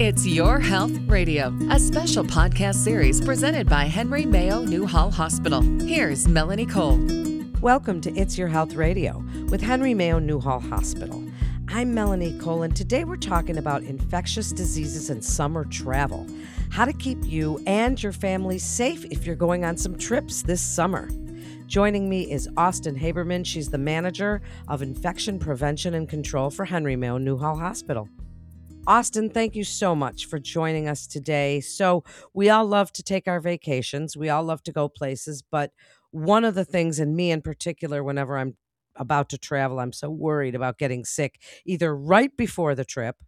It's Your Health Radio, a special podcast series presented by Henry Mayo Newhall Hospital. Here's Melanie Cole. Welcome to It's Your Health Radio with Henry Mayo Newhall Hospital. I'm Melanie Cole, and today we're talking about infectious diseases and summer travel. How to keep you and your family safe if you're going on some trips this summer. Joining me is Austin Haberman. She's the manager of infection prevention and control for Henry Mayo Newhall Hospital. Austin, thank you so much for joining us today. So we all love to take our vacations. We all love to go places. But one of the things, and me in particular, whenever I'm about to travel, I'm so worried about getting sick, either right before the trip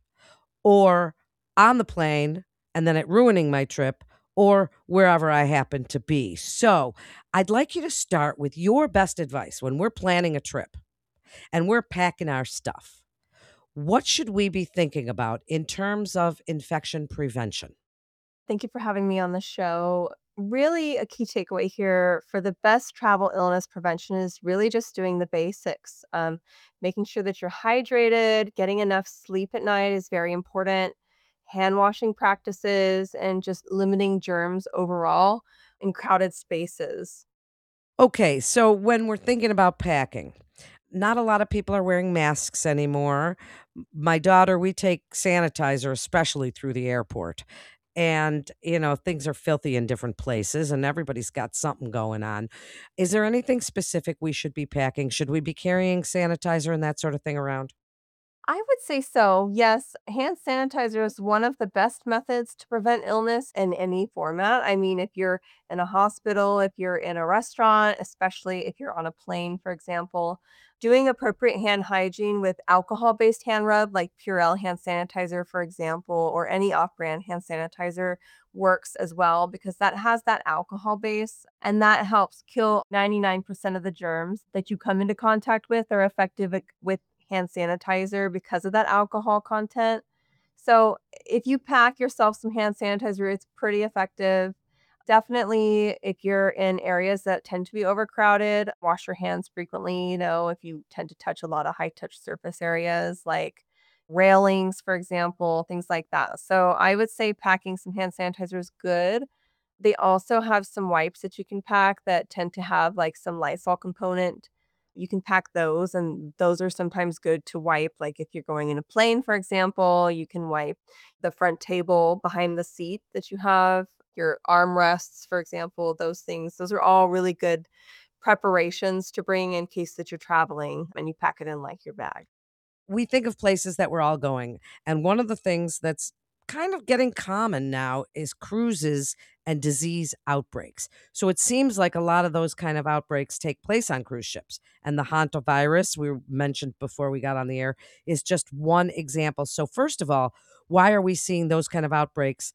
or on the plane and then it ruining my trip or wherever I happen to be. So I'd like you to start with your best advice when we're planning a trip and we're packing our stuff. What should we be thinking about in terms of infection prevention? Thank you for having me on the show. Really, a key takeaway here for the best travel illness prevention is really just doing the basics. Making sure that you're hydrated, getting enough sleep at night is very important, hand washing practices, and just limiting germs overall in crowded spaces. Okay, so when we're thinking about packing, not a lot of people are wearing masks anymore. My daughter, we take sanitizer, especially through the airport. And, things are filthy in different places and everybody's got something going on. Is there anything specific we should be packing? Should we be carrying sanitizer and that sort of thing around? I would say so. Yes, hand sanitizer is one of the best methods to prevent illness in any format. I mean, if you're in a hospital, if you're in a restaurant, especially if you're on a plane, for example, doing appropriate hand hygiene with alcohol-based hand rub like Purell hand sanitizer, for example, or any off-brand hand sanitizer works as well because that has that alcohol base and that helps kill 99% of the germs that you come into contact with are effective with hand sanitizer because of that alcohol content. So if you pack yourself some hand sanitizer, it's pretty effective. Definitely, if you're in areas that tend to be overcrowded, wash your hands frequently. If you tend to touch a lot of high touch surface areas like railings, for example, things like that. So I would say packing some hand sanitizer is good. They also have some wipes that you can pack that tend to have like some Lysol component. You can pack those, and those are sometimes good to wipe. Like if you're going in a plane, for example, you can wipe the front table behind the seat that you have, your armrests, for example, those things. Those are all really good preparations to bring in case that you're traveling and you pack it in like your bag. We think of places that we're all going. And one of the things that's kind of getting common now is cruises and disease outbreaks. So it seems like a lot of those kind of outbreaks take place on cruise ships. And the hantavirus we mentioned before we got on the air is just one example. So first of all, why are we seeing those kind of outbreaks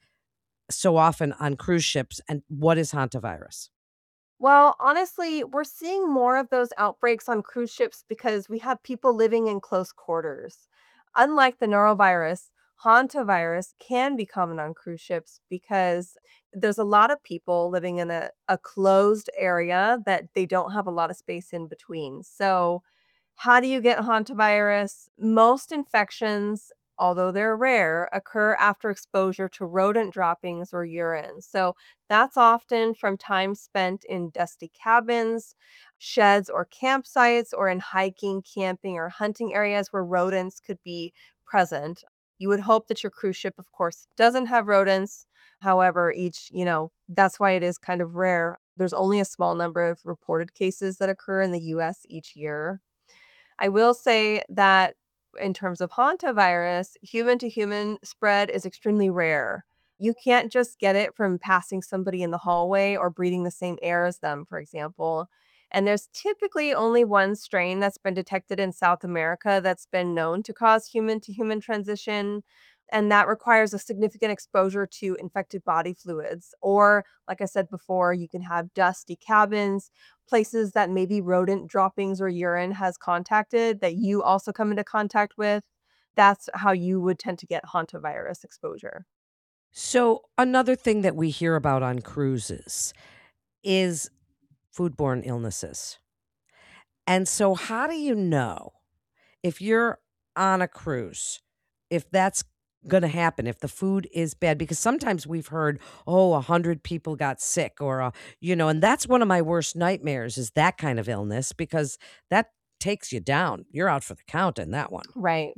so often on cruise ships? And what is hantavirus? Well, honestly, we're seeing more of those outbreaks on cruise ships because we have people living in close quarters. Unlike the norovirus, hantavirus can be common on cruise ships because there's a lot of people living in a closed area that they don't have a lot of space in between. So, how do you get hantavirus? Most infections, although they're rare, occur after exposure to rodent droppings or urine. So that's often from time spent in dusty cabins, sheds, or campsites, or in hiking, camping, or hunting areas where rodents could be present. You would hope that your cruise ship, of course, doesn't have rodents. However, that's why it is kind of rare. There's only a small number of reported cases that occur in the US each year. I will say that in terms of hantavirus, human to human spread is extremely rare. You can't just get it from passing somebody in the hallway or breathing the same air as them, for example. And there's typically only one strain that's been detected in South America that's been known to cause human to human transition. And that requires a significant exposure to infected body fluids. Or, like I said before, you can have dusty cabins, places that maybe rodent droppings or urine has contacted that you also come into contact with. That's how you would tend to get hantavirus exposure. So another thing that we hear about on cruises is foodborne illnesses. And so, how do you know if you're on a cruise, if that's going to happen if the food is bad? Because sometimes we've heard, oh, 100 people got sick or, and that's one of my worst nightmares is that kind of illness because that takes you down. You're out for the count in that one. Right.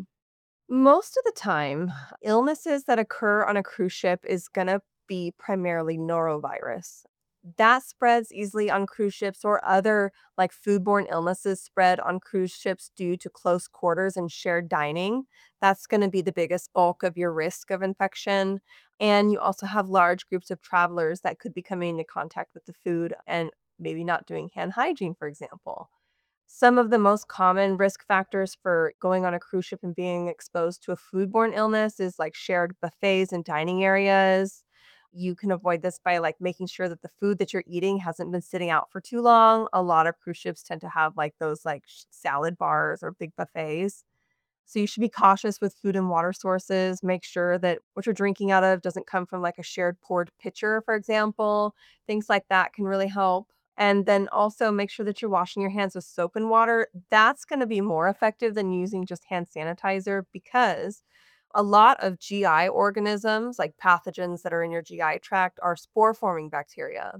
Most of the time, illnesses that occur on a cruise ship is going to be primarily norovirus. That spreads easily on cruise ships, or other like foodborne illnesses spread on cruise ships due to close quarters and shared dining. That's going to be the biggest bulk of your risk of infection. And you also have large groups of travelers that could be coming into contact with the food and maybe not doing hand hygiene, for example. Some of the most common risk factors for going on a cruise ship and being exposed to a foodborne illness is like shared buffets and dining areas. You can avoid this by like making sure that the food that you're eating hasn't been sitting out for too long. A lot of cruise ships tend to have like those like salad bars or big buffets. So you should be cautious with food and water sources. Make sure that what you're drinking out of doesn't come from like a shared poured pitcher, for example. Things like that can really help. And then also make sure that you're washing your hands with soap and water. That's going to be more effective than using just hand sanitizer, because a lot of GI organisms, like pathogens that are in your GI tract, are spore forming bacteria.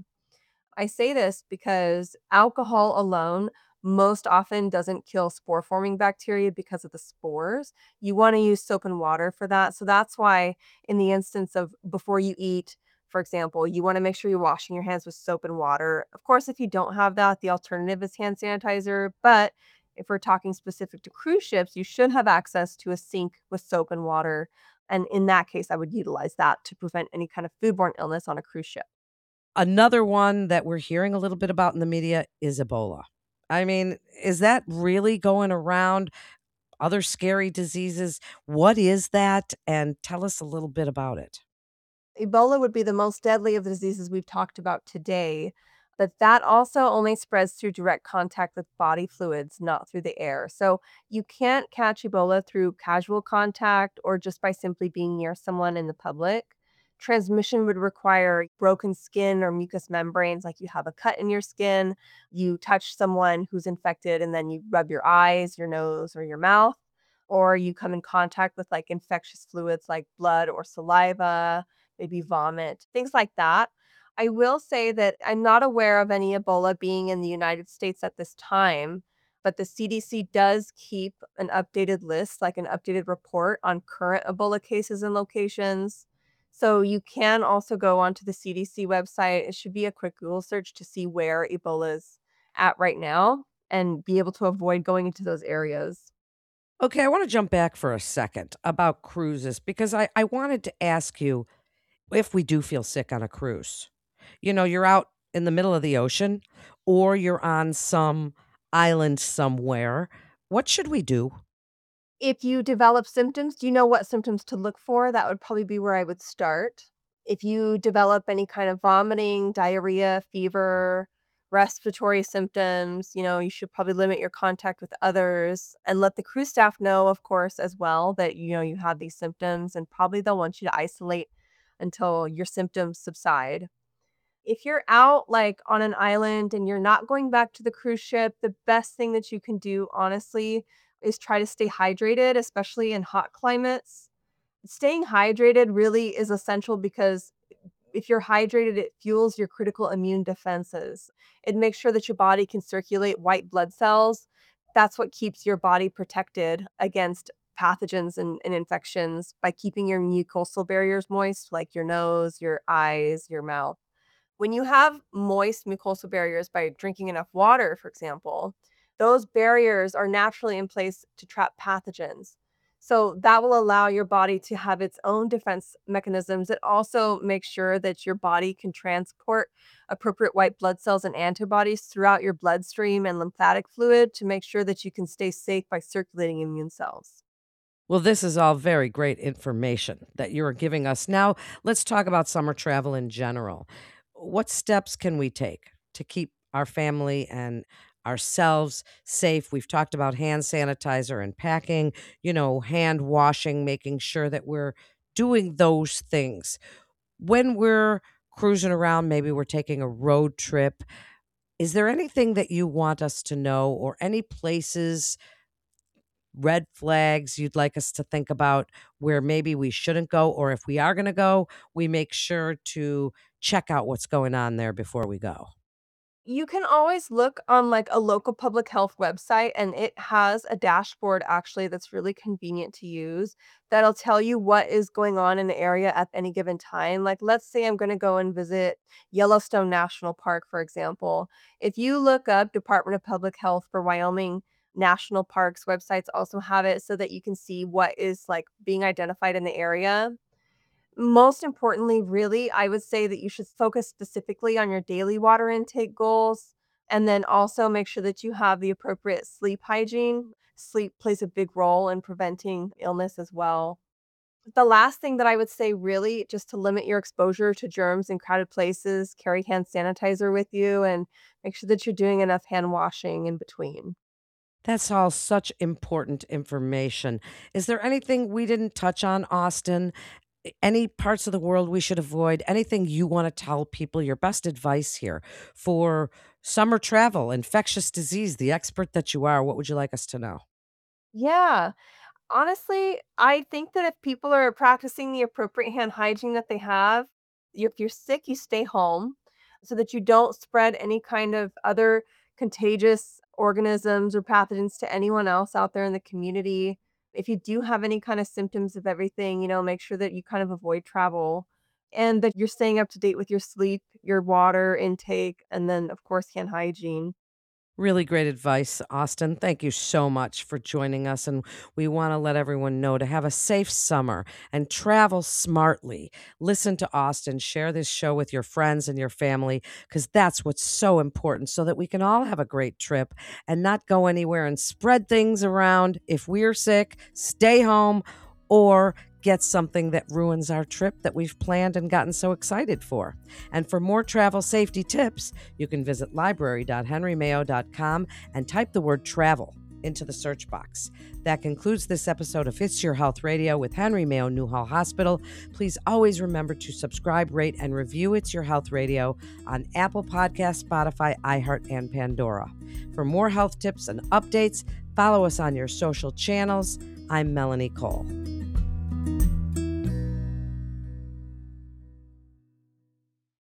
I say this because alcohol alone most often doesn't kill spore forming bacteria because of the spores. You want to use soap and water for that. So that's why, in the instance of before you eat, for example, you want to make sure you're washing your hands with soap and water. Of course, if you don't have that, the alternative is hand sanitizer. But if we're talking specific to cruise ships, you should have access to a sink with soap and water. And in that case, I would utilize that to prevent any kind of foodborne illness on a cruise ship. Another one that we're hearing a little bit about in the media is Ebola. I mean, is that really going around? Other scary diseases? What is that? And tell us a little bit about it. Ebola would be the most deadly of the diseases we've talked about today, but that also only spreads through direct contact with body fluids, not through the air. So you can't catch Ebola through casual contact or just by simply being near someone in the public. Transmission would require broken skin or mucous membranes, like you have a cut in your skin, you touch someone who's infected, and then you rub your eyes, your nose, or your mouth, or you come in contact with like infectious fluids like blood or saliva, maybe vomit, things like that. I will say that I'm not aware of any Ebola being in the United States at this time, but the CDC does keep an updated list, like an updated report on current Ebola cases and locations. So you can also go onto the CDC website. It should be a quick Google search to see where Ebola is at right now and be able to avoid going into those areas. Okay, I want to jump back for a second about cruises because I wanted to ask you if we do feel sick on a cruise. You're out in the middle of the ocean or you're on some island somewhere. What should we do? If you develop symptoms, do you know what symptoms to look for? That would probably be where I would start. If you develop any kind of vomiting, diarrhea, fever, respiratory symptoms, you should probably limit your contact with others and let the crew staff know, of course, as well, that you have these symptoms, and probably they'll want you to isolate until your symptoms subside. If you're out like on an island and you're not going back to the cruise ship, the best thing that you can do, honestly, is try to stay hydrated, especially in hot climates. Staying hydrated really is essential because if you're hydrated, it fuels your critical immune defenses. It makes sure that your body can circulate white blood cells. That's what keeps your body protected against pathogens and infections, by keeping your mucosal barriers moist, like your nose, your eyes, your mouth. When you have moist mucosal barriers by drinking enough water, for example, those barriers are naturally in place to trap pathogens. So that will allow your body to have its own defense mechanisms. It also makes sure that your body can transport appropriate white blood cells and antibodies throughout your bloodstream and lymphatic fluid to make sure that you can stay safe by circulating immune cells. Well, this is all very great information that you're giving us. Now, let's talk about summer travel in general. What steps can we take to keep our family and ourselves safe? We've talked about hand sanitizer and packing, hand washing, making sure that we're doing those things. When we're cruising around, maybe we're taking a road trip. Is there anything that you want us to know or any places red flags you'd like us to think about where maybe we shouldn't go, or if we are going to go, we make sure to check out what's going on there before we go? You can always look on like a local public health website, and it has a dashboard actually that's really convenient to use that'll tell you what is going on in the area at any given time. Like, let's say I'm going to go and visit Yellowstone National Park, for example. If you look up Department of Public Health for Wyoming National Parks, websites also have it so that you can see what is like being identified in the area. Most importantly, really, I would say that you should focus specifically on your daily water intake goals, and then also make sure that you have the appropriate sleep hygiene. Sleep plays a big role in preventing illness as well. The last thing that I would say, really, just to limit your exposure to germs in crowded places, carry hand sanitizer with you and make sure that you're doing enough hand washing in between. That's all such important information. Is there anything we didn't touch on, Austin? Any parts of the world we should avoid? Anything you want to tell people? Your best advice here for summer travel, infectious disease, the expert that you are. What would you like us to know? Yeah. Honestly, I think that if people are practicing the appropriate hand hygiene that they have, if you're sick, you stay home so that you don't spread any kind of other contagious organisms or pathogens to anyone else out there in the community. If you do have any kind of symptoms of everything, make sure that you kind of avoid travel and that you're staying up to date with your sleep, your water intake, and then, of course, hand hygiene. Really great advice, Austin. Thank you so much for joining us. And we want to let everyone know to have a safe summer and travel smartly. Listen to Austin, share this show with your friends and your family, because that's what's so important so that we can all have a great trip and not go anywhere and spread things around. If we're sick, stay home or get something that ruins our trip that we've planned and gotten so excited for. And for more travel safety tips, you can visit library.henrymayo.com and type the word travel into the search box. That concludes this episode of It's Your Health Radio with Henry Mayo Newhall Hospital. Please always remember to subscribe, rate, and review It's Your Health Radio on Apple Podcasts, Spotify, iHeart, and Pandora. For more health tips and updates, follow us on your social channels. I'm Melanie Cole.